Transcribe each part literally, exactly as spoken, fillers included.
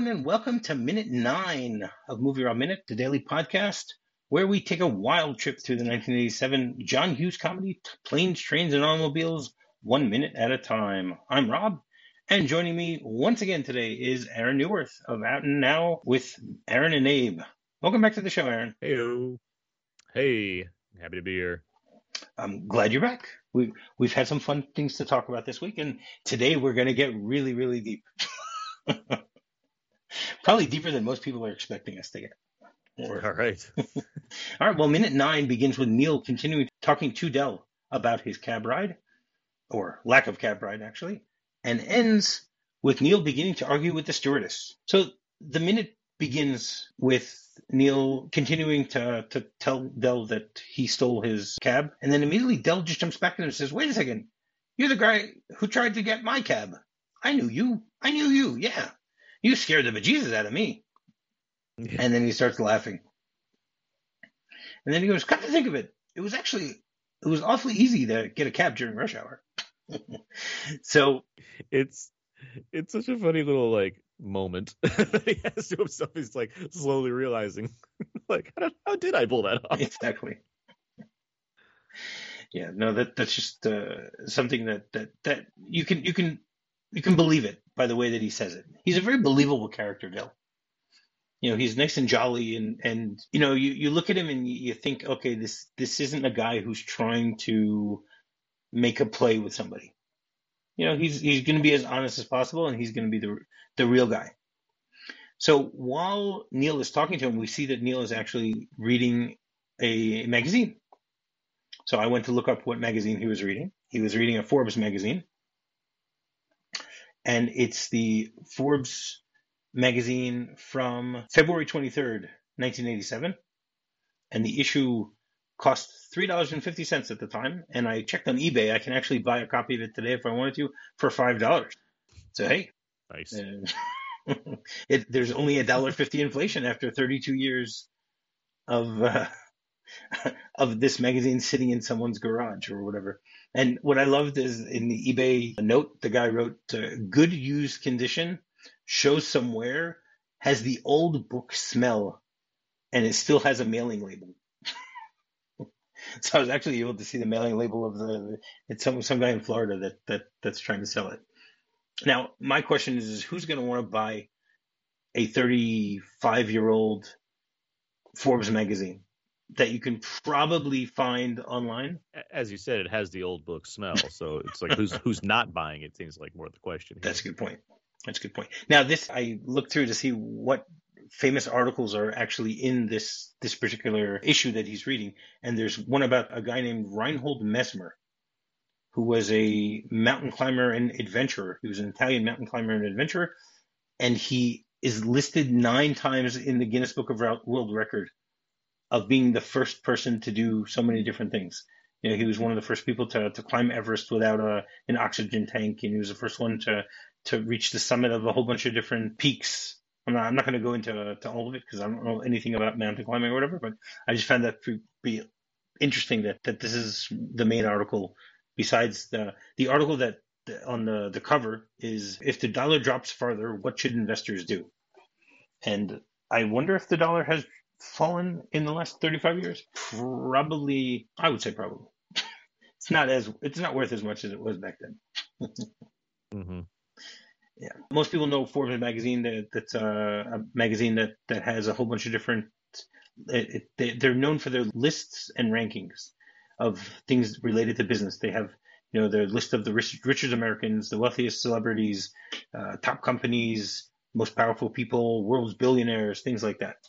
and welcome to Minute Nine of Movie Raw Minute, the daily podcast, where we take a wild trip through the nineteen eighty-seven John Hughes comedy Planes, Trains, and Automobiles, one minute at a time. I'm Rob, and joining me once again today is Aaron Newworth of Out and Now with Aaron and Abe. Welcome back to the show, Aaron. Hey, hey, happy to be here. I'm glad you're back. We, we've had some fun things to talk about this week, and today we're going to get really, really deep. Probably deeper than most people are expecting us to get. Or... All right. All right. Well, minute nine begins with Neil continuing talking to Del about his cab ride, or lack of cab ride, actually, and ends with Neil beginning to argue with the stewardess. So the minute begins with Neil continuing to, to tell Del that he stole his cab, and then immediately Del just jumps back in and says, "Wait a second, you're the guy who tried to get my cab. I knew you. I knew you. Yeah. You scared the bejesus out of me." Yeah. And then he starts laughing. And then he goes, "Come to think of it, it was actually, it was awfully easy to get a cab during rush hour." So it's, it's such a funny little like moment that he has to himself. He's like slowly realizing, like, how did, how did I pull that off? Exactly. Yeah, no, that that's just uh, something that, that, that you can, you can, you can believe it by the way that he says it. He's a very believable character, Del. You know, he's nice and jolly, and, and you know, you, you look at him and you think, okay, this this isn't a guy who's trying to make a play with somebody. You know, he's he's going to be as honest as possible, and he's going to be the the real guy. So while Neil is talking to him, we see that Neil is actually reading a magazine. So I went to look up what magazine he was reading. He was reading a Forbes magazine. And it's the Forbes magazine from February twenty-third, nineteen eighty-seven. And the issue cost three dollars and fifty cents at the time. And I checked on eBay. I can actually buy a copy of it today if I wanted to for five dollars. So, hey. Nice. Uh, it, there's only one dollar fifty inflation after thirty-two years of uh, of this magazine sitting in someone's garage or whatever. And what I loved is in the eBay note, the guy wrote, uh, "Good used condition, shows some wear, has the old book smell, and it still has a mailing label." So I was actually able to see the mailing label of the, it's some some guy in Florida that, that that's trying to sell it. Now, my question is, is who's going to want to buy a thirty-five-year-old Forbes magazine that you can probably find online? As you said, it has the old book smell, so it's like who's who's not buying it seems like more the question here. That's a good point. That's a good point. Now, this I looked through to see what famous articles are actually in this this particular issue that he's reading, and there's one about a guy named Reinhold Messmer, who was a mountain climber and adventurer. He was an Italian mountain climber and adventurer, and he is listed nine times in the Guinness Book of World Record of being the first person to do so many different things. You know, he was one of the first people to, to climb Everest without a, an oxygen tank, and he was the first one to, to reach the summit of a whole bunch of different peaks. I'm not, I'm not going to go into to all of it because I don't know anything about mountain climbing or whatever, but I just found that to be interesting that, that this is the main article. Besides the the article that the, on the, the cover is, "If the dollar drops farther, what should investors do?" And I wonder if the dollar has fallen in the last thirty-five years. Probably, I would say probably. It's not as it's not worth as much as it was back then. Mm-hmm. Yeah, most people know Forbes magazine. That that's a, a magazine that, that has a whole bunch of different. It, it, they, they're known for their lists and rankings of things related to business. They have, you know, their list of the rich, richest Americans, the wealthiest celebrities, uh, top companies, most powerful people, world's billionaires, things like that.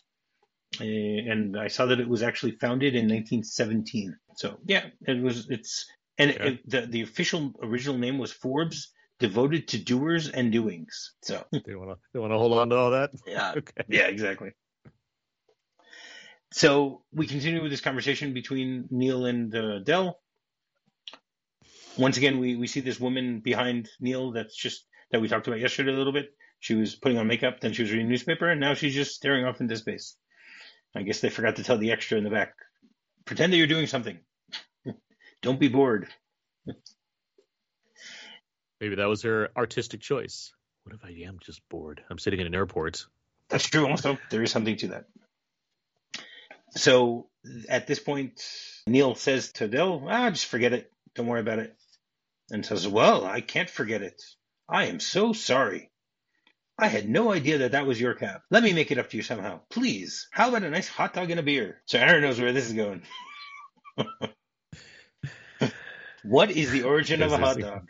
And I saw that it was actually founded in nineteen seventeen. So yeah, it was. It's and okay. it, the the official original name was Forbes, devoted to doers and doings. So they want to they want to hold on to all that. Yeah. Okay. Yeah. Exactly. So we continue with this conversation between Neil and uh, Del. Once again, we, we see this woman behind Neil that's just that we talked about yesterday a little bit. She was putting on makeup, then she was reading a newspaper, and now she's just staring off into space. I guess they forgot to tell the extra in the back, pretend that you're doing something. Don't be bored. Maybe that was her artistic choice. What if I am just bored? I'm sitting in an airport. That's true. Also, there is something to that. So at this point, Neil says to Dill, ah, just forget it. Don't worry about it. And says, well, I can't forget it. I am so sorry. I had no idea that that was your cab. Let me make it up to you somehow. Please. How about a nice hot dog and a beer? So Aaron knows where this is going. What is the origin of a hot dog?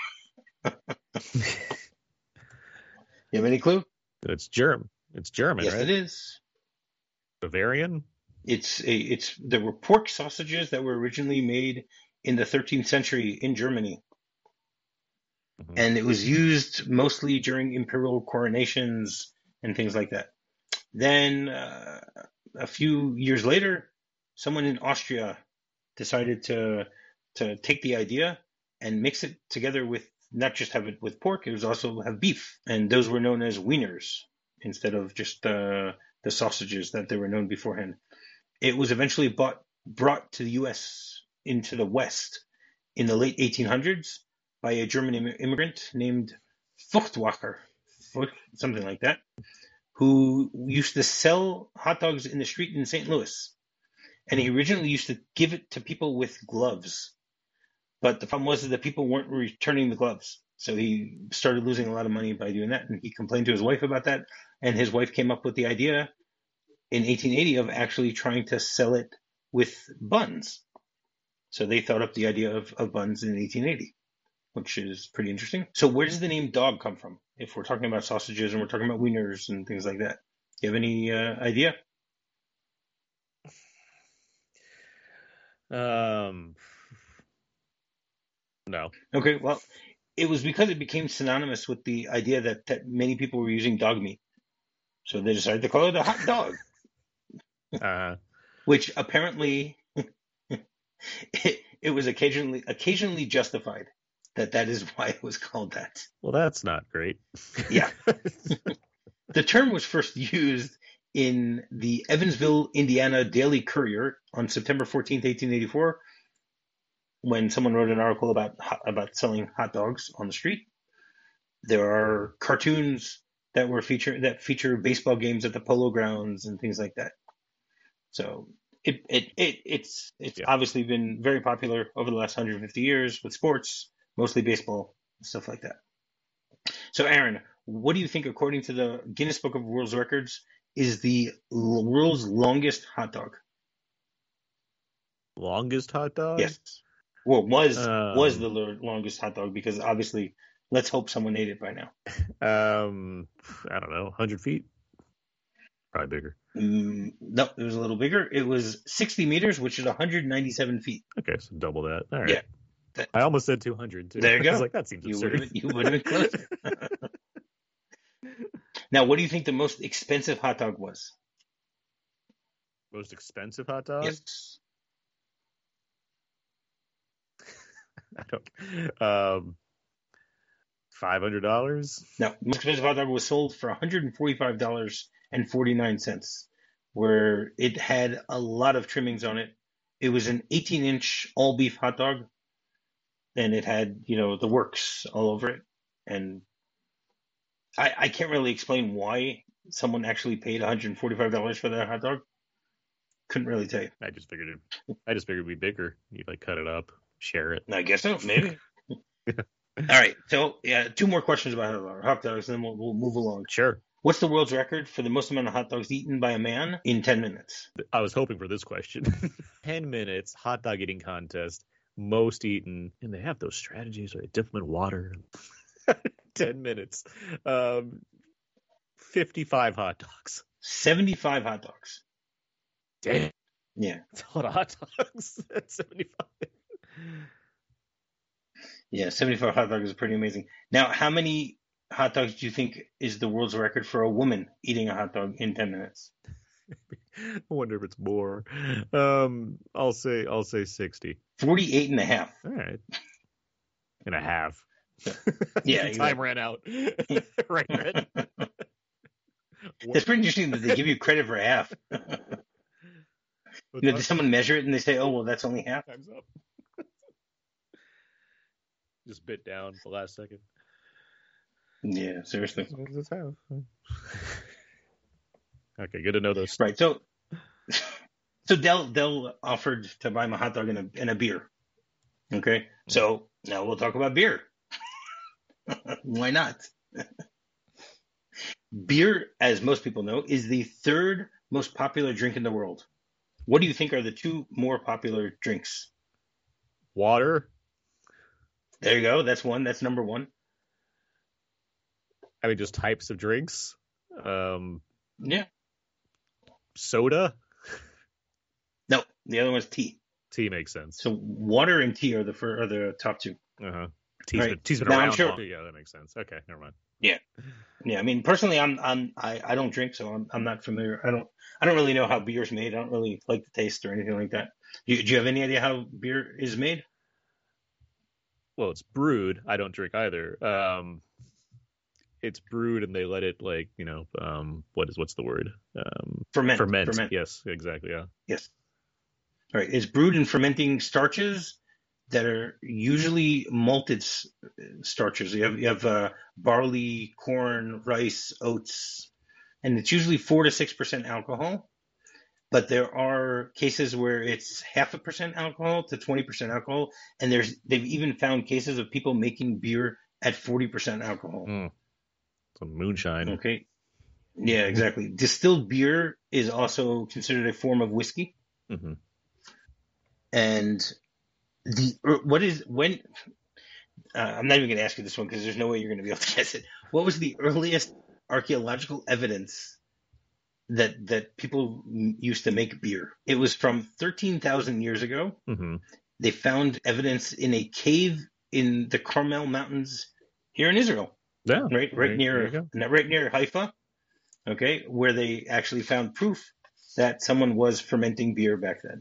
You have any clue? It's German. It's German, yes, right? Yes, it is. Bavarian? It's a, it's there were pork sausages that were originally made in the thirteenth century in Germany. Mm-hmm. And it was used mostly during imperial coronations and things like that. Then uh, a few years later, someone in Austria decided to to take the idea and mix it together with not just have it with pork, it was also have beef. And those were known as wieners instead of just uh, the sausages that they were known beforehand. It was eventually bought, brought to the U S into the West in the late eighteen hundreds by a German immigrant named Furchtwacher, something like that, who used to sell hot dogs in the street in Saint Louis. And he originally used to give it to people with gloves. But the problem was that people weren't returning the gloves. So he started losing a lot of money by doing that. And he complained to his wife about that. And his wife came up with the idea in eighteen eighty of actually trying to sell it with buns. So they thought up the idea of, of buns in eighteen eighty, which is pretty interesting. So where does the name dog come from? If we're talking about sausages and we're talking about wieners and things like that. Do you have any uh, idea? Um, no. Okay, well, it was because it became synonymous with the idea that, that many people were using dog meat. So they decided to call it a hot dog. uh, Which apparently it, it was occasionally occasionally justified that that is why it was called that. Well, that's not great. Yeah. The term was first used in the Evansville, Indiana Daily Courier on September fourteenth, eighteen eighty-four, when someone wrote an article about about selling hot dogs on the street. There are cartoons that were feature that feature baseball games at the polo grounds and things like that. So it it, it it's it's yeah. obviously been very popular over the last one hundred fifty years with sports, mostly baseball, stuff like that. So Aaron, what do you think, according to the Guinness Book of World Records, is the world's longest hot dog? Longest hot dog? Yes. Well, was um, was the longest hot dog, because obviously, let's hope someone ate it by now. Um, I don't know, one hundred feet? Probably bigger. Mm, no, it was a little bigger. It was sixty meters, which is one hundred ninety-seven feet. Okay, so double that. All right. Yeah. That, I almost said two hundred, too. There you go. I was like, that seems absurd. You would have been closer. Now, what do you think the most expensive hot dog was? Most expensive hot dog? Yes. I don't. Um, five hundred dollars? No, the most expensive hot dog was sold for one hundred forty-five dollars and forty-nine cents, where it had a lot of trimmings on it. It was an eighteen inch all beef hot dog, and it had, you know, the works all over it. And I, I can't really explain why someone actually paid one hundred forty-five dollars for that hot dog. Couldn't really tell you. I just figured it. I just figured it'd be bigger. You'd like cut it up, share it. I guess so, maybe. All right. So yeah, two more questions about hot dogs, and then we'll, we'll move along. Sure. What's the world's record for the most amount of hot dogs eaten by a man in ten minutes? I was hoping for this question. ten minutes, hot dog eating contest, most eaten, and they have those strategies where they dip them in water. ten minutes. Um, fifty-five hot dogs. seventy-five hot dogs. Damn. Yeah. That's a lot of hot dogs. That's seventy-five. Yeah, seventy-five hot dogs is pretty amazing. Now, how many hot dogs do you think is the world's record for a woman eating a hot dog in ten minutes? I wonder if it's more. Um, I'll say I'll say sixty. forty-eight and a half. All right. And a half. Yeah, exactly. Time ran out. Right, Red? It's pretty interesting that they give you credit for half. You know, does someone measure it and they say, "Oh, well, that's only half"? Time's up. Just bit down the last second. Yeah, seriously. What does this have? Okay, good to know those. Right. So, so Dell Dell offered to buy him a hot dog and a and a beer. Okay. So now we'll talk about beer. Why not? Beer, as most people know, is the third most popular drink in the world. What do you think are the two more popular drinks? Water. There you go. That's one. That's number one. I mean, just types of drinks. Um, Yeah. soda. No, the other one's tea. Tea makes sense. So water and tea are the fir- are the top two. Uh huh. Tea's Right. been, tea's been Now, I'm around. sure- long- Yeah, that makes sense. Okay, never mind. Yeah. Yeah. I mean, personally, I'm I'm I, I don't drink, so I'm I'm not familiar. I don't I don't really know how beer's made. I don't really like the taste or anything like that. Do you, do you have any idea how beer is made? Well, it's brewed. I don't drink either. Um, it's brewed and they let it like you know um, what is what's the word? Um, Ferment. ferment. Ferment. Yes, exactly. Yeah. Yes. All right. It's brewed in fermenting starches that are usually malted s- starches. You have you have uh, barley, corn, rice, oats, and it's usually four to six percent alcohol. But there are cases where it's half a percent alcohol to twenty percent alcohol, and there's they've even found cases of people making beer at forty percent alcohol. Mm. Some moonshine. Okay. Yeah, exactly. Distilled beer is also considered a form of whiskey. Mm-hmm. And the er, what is when uh, I'm not even going to ask you this one because there's no way you're going to be able to guess it. What was the earliest archaeological evidence that that people m- used to make beer? It was from thirteen thousand years ago. Mm-hmm. They found evidence in a cave in the Carmel Mountains here in Israel, Yeah. right, right There- near, there you right near Haifa. Okay, where they actually found proof that someone was fermenting beer back then.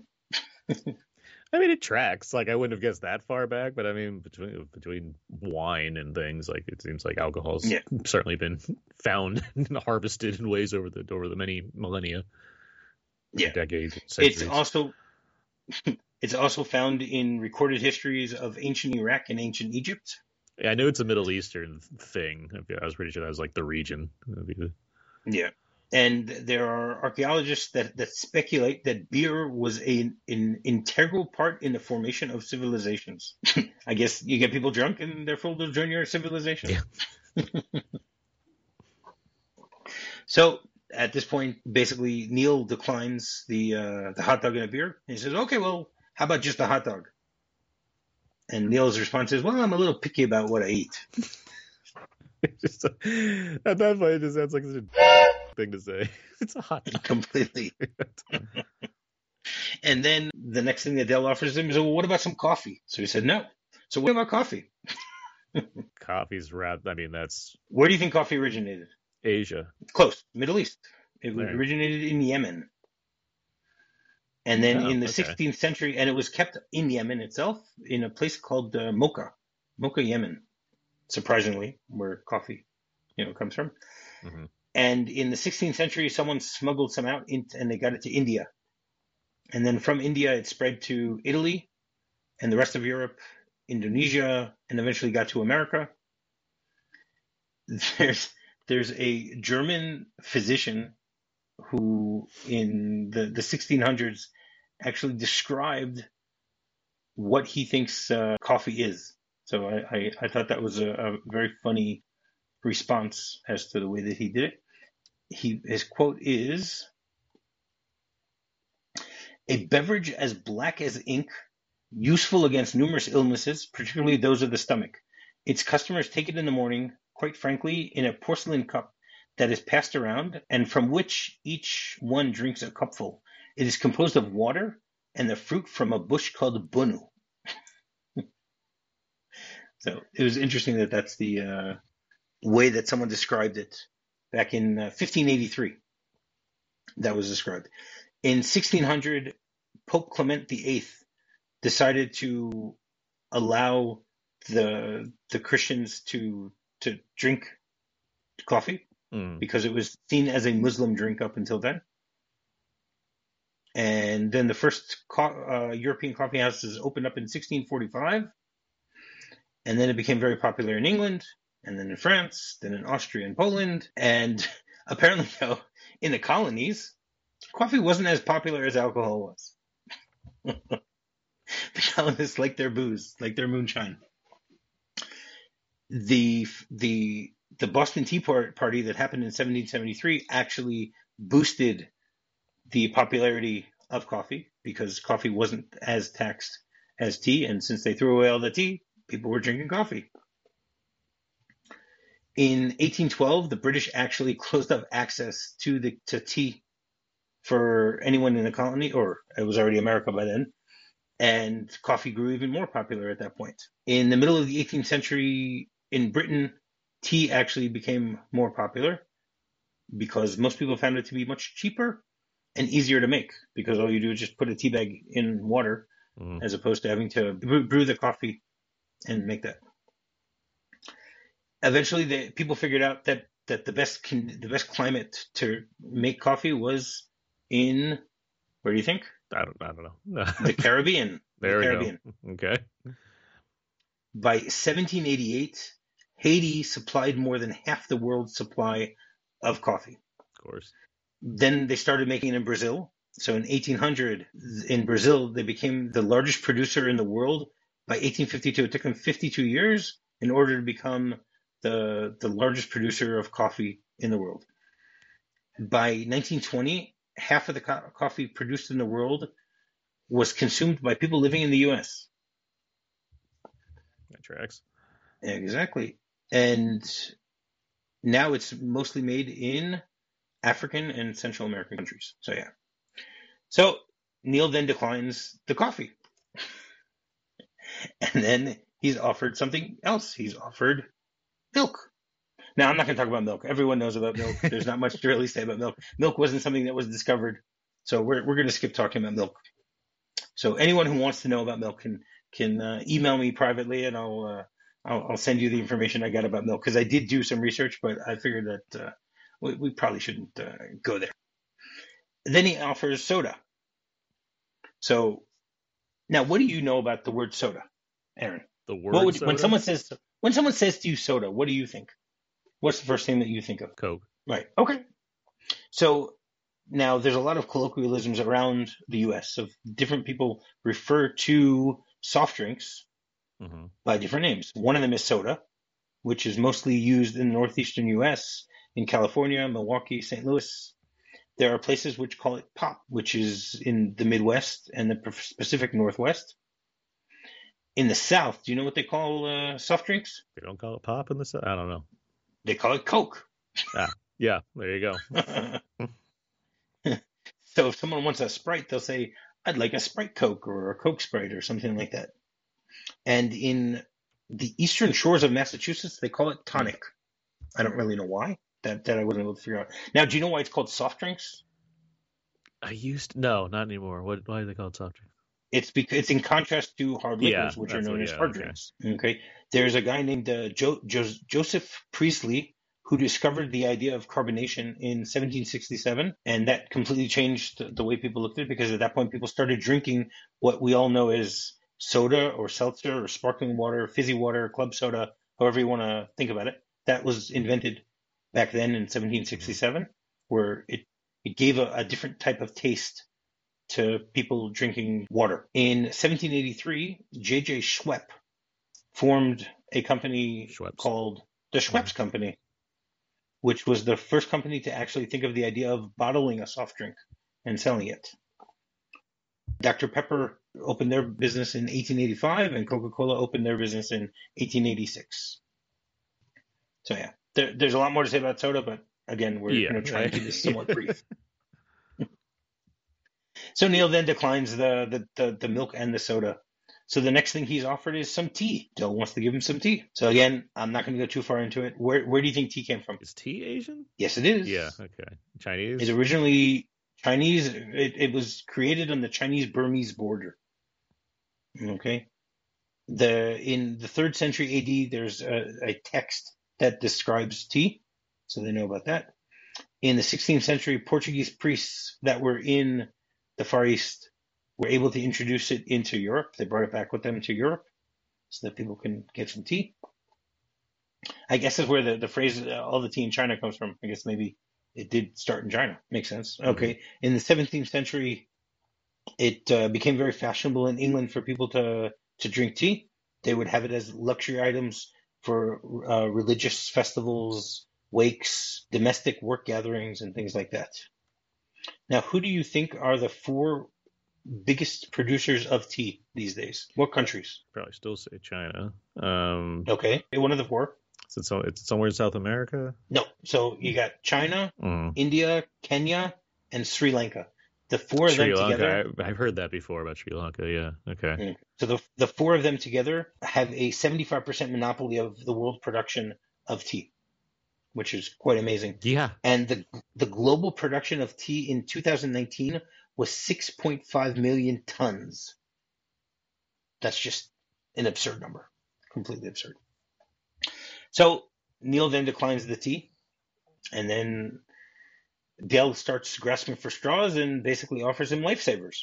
I mean, it tracks. Like, I wouldn't have guessed that far back, but I mean, between between wine and things, like it seems like alcohol's Yeah. certainly been found and harvested in ways over the over the many millennia, Yeah. decades, centuries. It's also it's also found in recorded histories of ancient Iraq and ancient Egypt. I know it's a Middle Eastern thing. I was pretty sure that was like the region. Yeah. And there are archaeologists that, that speculate that beer was a, an integral part in the formation of civilizations. I guess you get people drunk and they're full to join your civilization. Yeah. So at this point, basically, Neil declines the uh, the hot dog and a beer. And he says, okay, well, how about just a hot dog? And Neil's response is, well, I'm a little picky about what I eat. Just, at that point, it just sounds like such a thing to say. It's a hot dog. Completely. And then the next thing that Dell offers him is, well, what about some coffee? So he said, no. So what about coffee? Coffee's rather, I mean, that's Where do you think coffee originated? Asia. Close. Middle East. It Right. originated in Yemen. And then Oh, in the okay. sixteenth century, and it was kept in Yemen itself, in a place called uh, Mocha, Mocha, Yemen, surprisingly, where coffee, you know, comes from. Mm-hmm. And in the sixteenth century, someone smuggled some out, in, and they got it to India. And then from India, it spread to Italy and the rest of Europe, Indonesia, and eventually got to America. There's there's a German physician who, in the, the sixteen hundreds, actually described what he thinks uh, coffee is. So I, I, I thought that was a, a very funny response as to the way that he did it. He his quote is, "A beverage as black as ink, useful against numerous illnesses, particularly those of the stomach. Its customers take it in the morning, quite frankly, in a porcelain cup that is passed around, and from which each one drinks a cupful. It is composed of water and the fruit from a bush called bunu." So it was interesting that that's the uh, way that someone described it back in uh, fifteen eighty-three. That was described. In sixteen hundred, Pope Clement the Eighth decided to allow the the Christians to to drink coffee Mm. because it was seen as a Muslim drink up until then. And then the first co- uh, European coffee houses opened up in sixteen forty-five. And then it became very popular in England. and then in France, then in Austria and Poland. And apparently, though, in the colonies, coffee wasn't as popular as alcohol was. The colonists liked their booze, like their moonshine. The the the Boston Tea Party that happened in seventeen seventy-three actually boosted the popularity of coffee because coffee wasn't as taxed as tea, and since they threw away all the tea, people were drinking coffee. In eighteen twelve, the British actually closed up access to the to tea for anyone in the colony, or it was already America by then, and coffee grew even more popular at that point. In the middle of the eighteenth century, in Britain, tea actually became more popular because most people found it to be much cheaper and easier to make, because all you do is just put a tea bag in water mm. as opposed to having to brew the coffee and make that. Eventually, the people figured out that, that the best con, the best climate to make coffee was in, where do you think? I don't, I don't know. The Caribbean. There the we Caribbean. go. Okay. By seventeen eighty-eight, Haiti supplied more than half the world's supply of coffee. Of course. Then they started making it in Brazil. So in eighteen hundred, in Brazil, they became the largest producer in the world. By eighteen fifty-two, it took them fifty-two years in order to become the, the largest producer of coffee in the world. By nineteen twenty, half of the co- coffee produced in the world was consumed by people living in the U S. That tracks. Exactly. And now it's mostly made in African and Central American countries. So, yeah. So, Neil then declines the coffee. And then he's offered something else. He's offered milk. Now, I'm not going to talk about milk. Everyone knows about milk. There's not much to really say about milk. Milk wasn't something that was discovered. So, we're we're going to skip talking about milk. So, anyone who wants to know about milk can can uh, email me privately, and I'll, uh, I'll I'll send you the information I got about milk, because I did do some research, but I figured that uh, we, we probably shouldn't uh, go there. Then he offers soda. So now, what do you know about the word soda, Aaron? The word what would, soda? When someone says when someone says to you soda, what do you think? What's the first thing that you think of? Coke. Right. Okay. So now there's a lot of colloquialisms around the U S of different people refer to soft drinks mm-hmm. by different names. One of them is soda, which is mostly used in the northeastern U S, in California, Milwaukee, Saint Louis. There are places which call it pop, which is in the Midwest and the Pacific Northwest. In the South, do you know what they call uh, soft drinks? They don't call it pop in the South? I don't know. They call it Coke. Ah, yeah, there you go. So if someone wants a Sprite, they'll say, I'd like a Sprite Coke or a Coke Sprite or something like that. And in the eastern shores of Massachusetts, they call it tonic. I don't really know why. That that I wasn't able to figure out. Now, do you know why it's called soft drinks? I used to, no, not anymore. What? Why do they call it soft drinks? It's because it's in contrast to hard liquors, yeah, which are known what, as yeah, hard okay. drinks. Okay, there's a guy named uh, jo- jo- Joseph Priestley who discovered the idea of carbonation in seventeen sixty-seven, and that completely changed the way people looked at it, because at that point people started drinking what we all know as soda or seltzer or sparkling water, fizzy water, club soda, however you want to think about it. That was invented back then in seventeen sixty-seven, where it, it gave a, a different type of taste to people drinking water. In seventeen eighty-three, J J Schwepp formed a company Schweppes. called the Schweppes mm-hmm. Company, which was the first company to actually think of the idea of bottling a soft drink and selling it. Doctor Pepper opened their business in eighteen eighty-five, and Coca-Cola opened their business in eighteen eighty-six. So yeah, there, there's a lot more to say about soda, but again, we're yeah, going to try and keep this somewhat brief. So Neil then declines the, the, the, the milk and the soda. So the next thing he's offered is some tea. Dill wants to give him some tea. So again, I'm not going to go too far into it. Where where do you think tea came from? Is tea Asian? Yes, it is. Yeah, okay. Chinese? It's originally Chinese. It, it was created on the Chinese-Burmese border. Okay. The in the third century A D, there's a, a text that describes tea, so they know about that. In the sixteenth century, Portuguese priests that were in the Far East were able to introduce it into Europe. They brought it back with them to Europe so that people can get some tea. I guess is where the, the phrase uh, all the tea in China comes from. I guess maybe it did start in China. Makes sense. Okay. Mm-hmm. In the seventeenth century, it uh, became very fashionable in England for people to, to drink tea. They would have it as luxury items for uh, religious festivals, wakes, domestic work gatherings, and things like that. Now, who do you think are the four biggest producers of tea these days? What countries? Probably still say China. Um, okay, one of the four. So it's, it's somewhere in South America? No. So you got China, mm. India, Kenya, and Sri Lanka. The four of Sri them Lanka. together. I, I've heard that before about Sri Lanka. Yeah. Okay. Mm. So the the four of them together have a seventy-five percent monopoly of the world production of tea, which is quite amazing. Yeah. And the the global production of tea in two thousand nineteen was six point five million tons. That's just an absurd number. Completely absurd. So Neil then declines the tea, and then Dell starts grasping for straws and basically offers him lifesavers.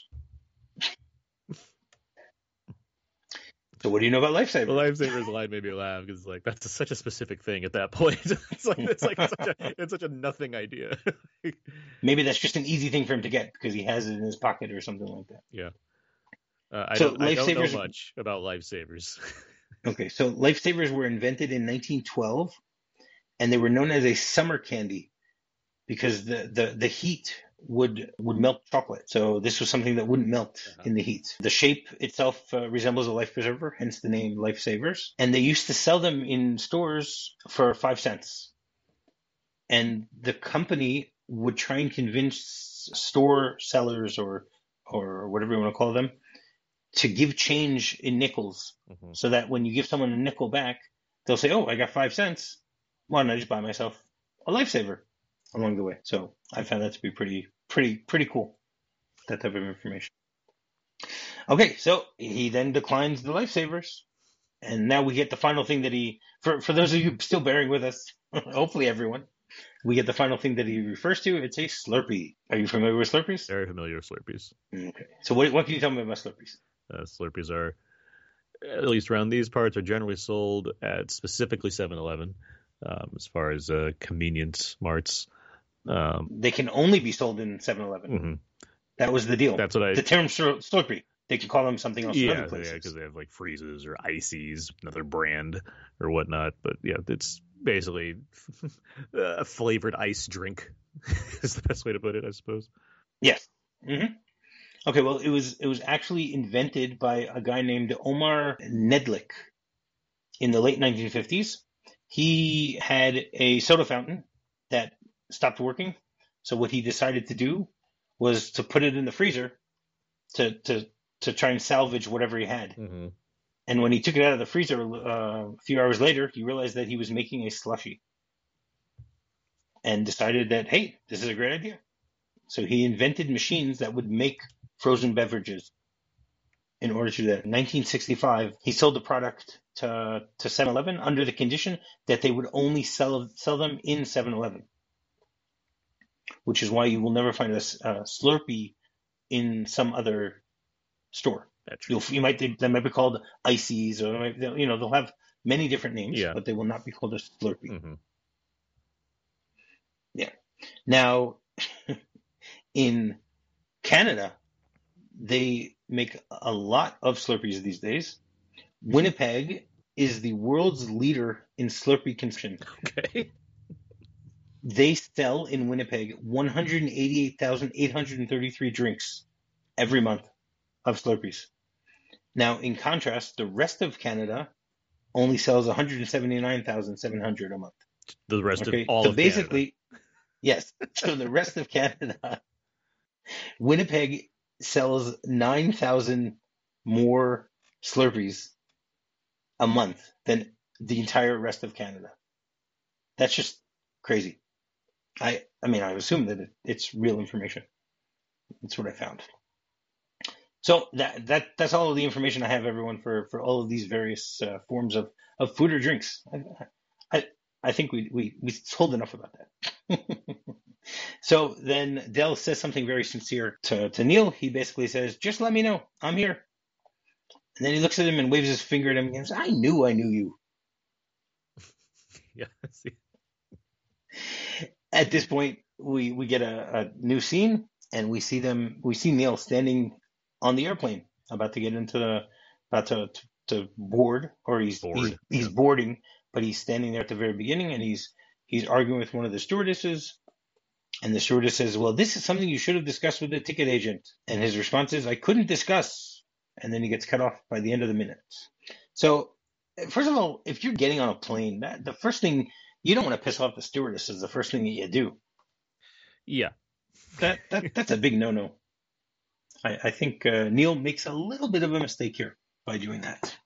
So what do you know about lifesavers? The lifesavers line made me laugh because like that's such a specific thing at that point. It's like it's like such a it's such a nothing idea. Maybe that's just an easy thing for him to get because he has it in his pocket or something like that. Yeah. Uh, I, so don't, I don't know much about lifesavers. Okay, so lifesavers were invented in nineteen twelve, and they were known as a summer candy because the, the, the heat would would melt chocolate. So this was something that wouldn't melt uh-huh. in the heat. The shape itself uh, resembles a life preserver, hence the name Lifesavers. And they used to sell them in stores for five cents. And the company would try and convince store sellers or or whatever you want to call them to give change in nickels, mm-hmm. so that when you give someone a nickel back, they'll say, oh, I got five cents. Why don't I just buy myself a lifesaver along the way? So I found that to be pretty, pretty, pretty cool, that type of information. Okay, so he then declines the lifesavers. And now we get the final thing that he, for, for those of you still bearing with us, hopefully everyone, we get the final thing that he refers to. It's a Slurpee. Are you familiar with Slurpees? Very familiar with Slurpees. Okay. So what, what can you tell me about Slurpees? Uh, Slurpees are, at least around these parts, are generally sold at specifically seven eleven, um, as far as uh, convenience marts. Um, they can only be sold in seven eleven. Mm-hmm. That was the deal. That's what I... The term Slurpee. They can call them something else. Yeah, in other places. Yeah, because they have like freezes or ices, another brand or whatnot. But yeah, it's basically a flavored ice drink is the best way to put it, I suppose. Yes. Mm-hmm. Okay, well, it was it was actually invented by a guy named Omar Nedlik in the late nineteen fifties. He had a soda fountain that stopped working. So what he decided to do was to put it in the freezer to to to try and salvage whatever he had. Mm-hmm. And when he took it out of the freezer uh, a few hours later, he realized that he was making a slushie and decided that, hey, this is a great idea. So he invented machines that would make frozen beverages in order to do that. In nineteen sixty-five, he sold the product to to seven eleven under the condition that they would only sell sell them in seven eleven, which is why you will never find a, a Slurpee in some other store. You'll, you might they might be called ices, or you know they'll have many different names, yeah. but they will not be called a Slurpee. Mm-hmm. Yeah. Now, in Canada, they make a lot of Slurpees these days. Winnipeg is the world's leader in Slurpee consumption. Okay. They sell in Winnipeg one hundred eighty-eight thousand eight hundred thirty-three drinks every month of Slurpees. Now, in contrast, the rest of Canada only sells one hundred seventy-nine thousand seven hundred a month. The rest okay? of all so of basically, Canada. Yes. So the rest of Canada, Winnipeg sells nine thousand more Slurpees a month than the entire rest of Canada. That's just crazy. I I mean, I assume that it, it's real information. That's what I found. So that that that's all of the information I have, everyone, for, for all of these various uh, forms of, of food or drinks. I I, I think we, we, we told enough about that. So then Dell says something very sincere to, to Neil. He basically says, just let me know. I'm here. And then he looks at him and waves his finger at him and says, I knew I knew you. Yeah. See. At this point, we we get a, a new scene, and we see them. We see Neil standing on the airplane, about to get into the, about to to, to board, or he's he's Bored. he's Yeah. boarding, but he's standing there at the very beginning, and he's he's arguing with one of the stewardesses, and the stewardess says, "Well, this is something you should have discussed with the ticket agent," and his response is, "I couldn't discuss," and then he gets cut off by the end of the minute. So, first of all, if you're getting on a plane, that the first thing, you don't want to piss off the stewardess is the first thing that you do. Yeah. That that that's a big no-no. I, I think uh, Neil makes a little bit of a mistake here by doing that.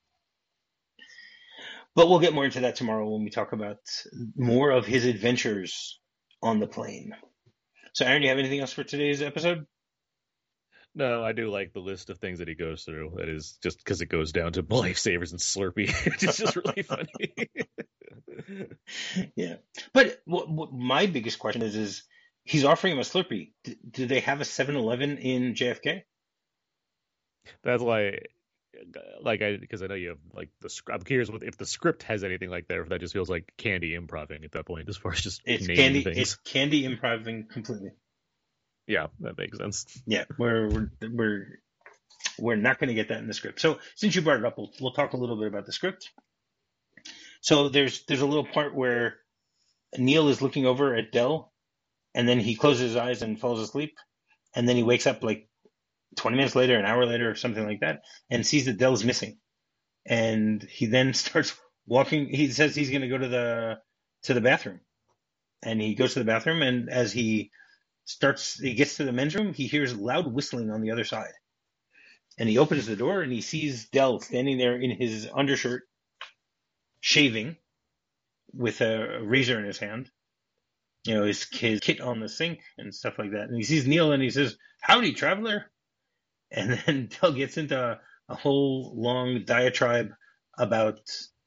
But we'll get more into that tomorrow when we talk about more of his adventures on the plane. So, Aaron, do you have anything else for today's episode? No, I do like the list of things that he goes through. That is just because it goes down to lifesavers and Slurpee. It's just really funny. Yeah. But what, what my biggest question is, is he's offering him a Slurpee. D- do they have a seven eleven in J F K? That's why, like, I because I know you have like the script. I'm curious if the script has anything like that, or if that just feels like candy improving at that point, as far as just It's naming candy. things. It's candy improving completely. Yeah, that makes sense. Yeah, we're we're we're, we're not going to get that in the script. So since you brought it up, we'll, we'll talk a little bit about the script. So there's there's a little part where Neil is looking over at Del, and then he closes his eyes and falls asleep, and then he wakes up like twenty minutes later, an hour later, or something like that, and sees that Del's missing, and he then starts walking. He says he's going to go to the to the bathroom, and he goes to the bathroom, and as he starts, he gets to the men's room, he hears loud whistling on the other side, and he opens the door, and he sees Del standing there in his undershirt, shaving, with a razor in his hand, you know, his, his kit on the sink and stuff like that. And he sees Neil, and he says, "Howdy, traveler." And then Del gets into a, a whole long diatribe about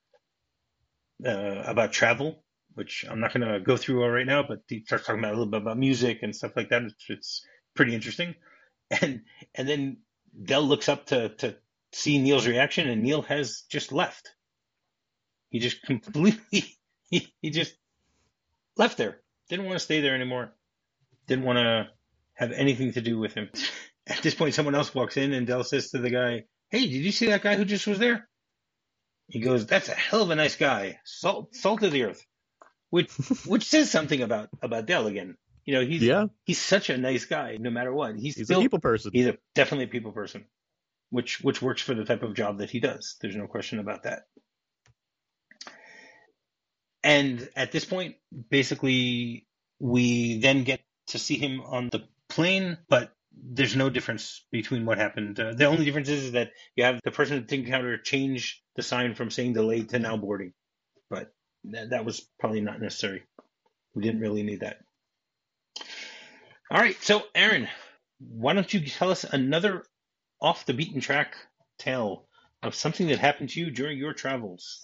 uh, about travel, which I'm not going to go through all right now, but he starts talking about a little bit about music and stuff like that. It's, it's pretty interesting. And and then Del looks up to, to see Neil's reaction, and Neil has just left. He just completely, he, he just left there. Didn't want to stay there anymore. Didn't want to have anything to do with him. At this point, someone else walks in, and Del says to the guy, "Hey, did you see that guy who just was there?" He goes, "That's a hell of a nice guy. Salt, salt of the earth," which which says something about about Del again. You know, he's Yeah. he's such a nice guy, no matter what. He's, He's still a people person. he's a, definitely a people person, which which works for the type of job that he does. There's no question about that. And at this point, basically, we then get to see him on the plane, but there's no difference between what happened. Uh, the only difference is that you have the person at the counter change the sign from saying delayed to now boarding. But th- that was probably not necessary. We didn't really need that. All right. So, Aaron, why don't you tell us another off the beaten track tale of something that happened to you during your travels?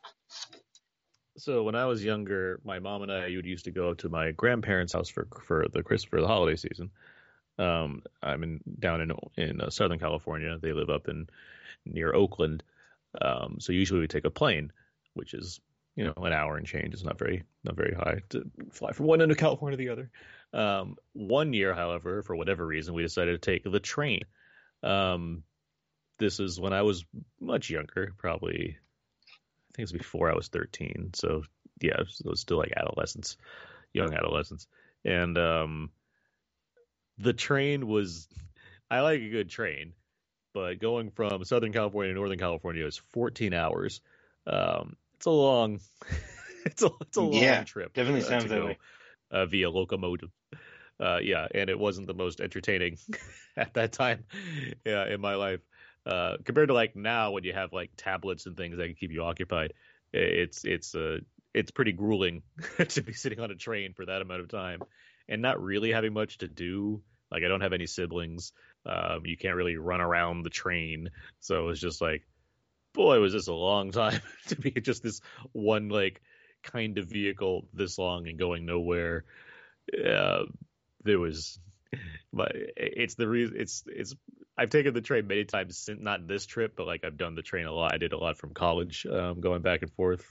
So when I was younger, my mom and I would used to go to my grandparents' house for for the Christmas for the holiday season. Um, I'm in down in in uh, Southern California. They live up in near Oakland. Um, so usually we take a plane, which is you know an hour and change. It's not very not very high to fly from one end of California to the other. Um, one year, however, for whatever reason, we decided to take the train. Um, this is when I was much younger, probably. I think it was before I was thirteen. So yeah, it was, it was still like adolescence, young adolescence. And um, the train was, I like a good train, but going from Southern California to Northern California is fourteen hours. Um, it's a long, it's a, it's a long Yeah, trip. definitely uh, sounds to that go way. uh, via locomotive. Uh, yeah, and it wasn't the most entertaining at that time yeah, in my life. Uh, compared to like now when you have like tablets and things that can keep you occupied, it's it's uh, it's pretty grueling to be sitting on a train for that amount of time and not really having much to do. Like I don't have any siblings. Um, you can't really run around the train, so it's just like, boy, was this a long time to be just this one like kind of vehicle this long and going nowhere. Uh, there was, but it's the reason it's it's. I've taken the train many times since not this trip, but like I've done the train a lot. I did a lot from college, um, going back and forth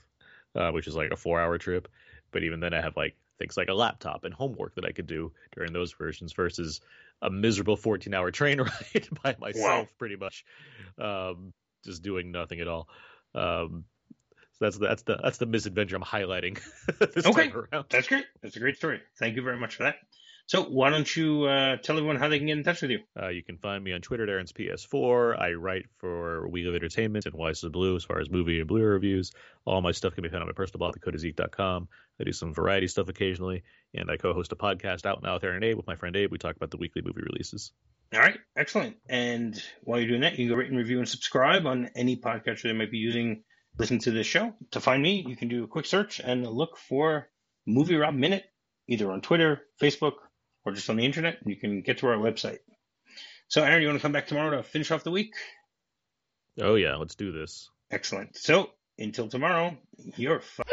uh, which is like a four-hour trip. But even then, I have like things like a laptop and homework that I could do during those versions versus a miserable fourteen-hour train ride by myself, Wow. pretty much, um, just doing nothing at all. Um, so that's that's the that's the misadventure I'm highlighting this Okay, time around. That's great. That's a great story. Thank you very much for that. So why don't you uh, tell everyone how they can get in touch with you? Uh, you can find me on Twitter at Aaron's P S four. I write for We Live Entertainment and Wise of Blue as far as movie and Blu-ray reviews. All my stuff can be found on my personal blog, the code of zeke dot com. I do some variety stuff occasionally, and I co-host a podcast, Out Now with Aaron and Abe, with my friend Abe. We talk about the weekly movie releases. All right, excellent. And while you're doing that, you can go rate and review and subscribe on any podcast that might be using. Listen to this show. To find me, you can do a quick search and look for Movie Rob Minute, either on Twitter, Facebook, or just on the internet. You can get to our website. So, Aaron, you want to come back tomorrow to finish off the week? Oh, yeah, let's do this. Excellent. So, until tomorrow, you're fine.